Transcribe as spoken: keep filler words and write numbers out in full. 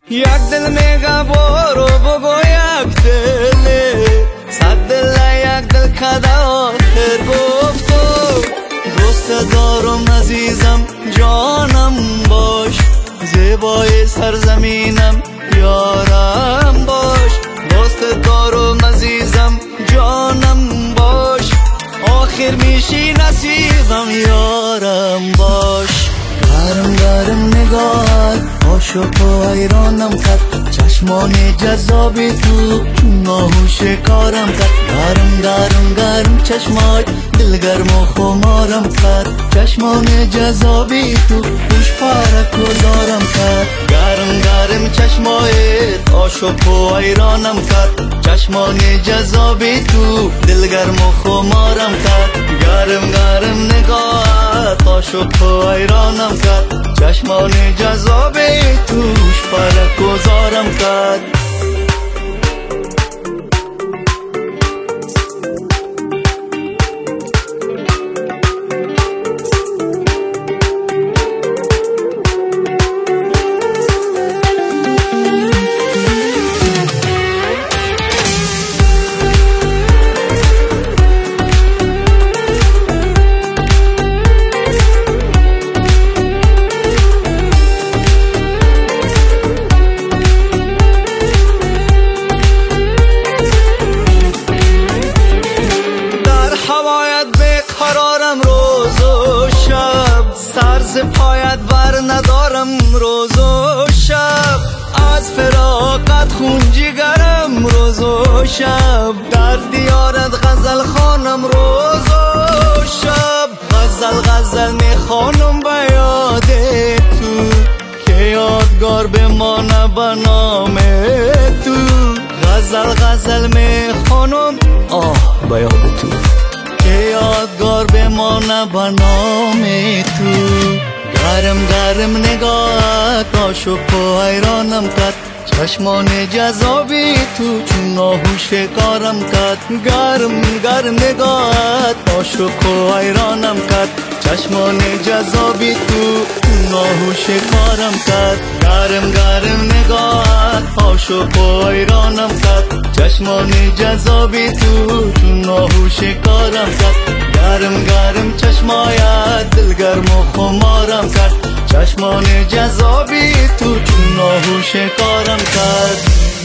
یک دل میگه برو بگو یک دل صد دل یک دل کده آخر گفتو دوست دارم عزیزم جانم باش زیبای سرزمینم یارم باش دوست دارم عزیزم جانم باش آخر میشی نصیبم یارم باش گرم گرم نگاهت عاشق و حیرانم کرد چشمان جذابی تو چون آهوش کارم کرد گرم گرم گرم چشمای دلگرم و خمارم کرد چشمان جذابی تو خوش پارک و دارم کرد گرم گرم چشمایت عاشق و حیرانم کرد چشمان جذابی تو دلگرم و خمارم کرد گرم گرم نگاهت عاشق و حیرانم کرد چشمان جذابی توش پرک و زارم کرد قرارم روز و شب سرز پایت بر ندارم روز و شب از فراقت خون جگرم روز و شب در دیارت غزل خانم روز و شب غزل غزل میخوانم به یاد تو که یادگار بمانه به نام تو غزل غزل میخوانم آه به یاد تو که یادگار بمانه به نام تو گرم گرم نگاهت عاشق و حیرانم کرد چشمان جذابی تو چون آهوش کارم کرد گرم گرم نگاهت عاشق و حیرانم کرد چشمان جذابی تو چون آهوش کارم کرد گرم گرم نگاهت عاشق و حیرانم کرد چشمان جذابی تو چون آهوش کارم کرد گرم گرم چشمایت دلگرم و خمارم کرد چشمان جذابی تو چون آهوش کارم کرد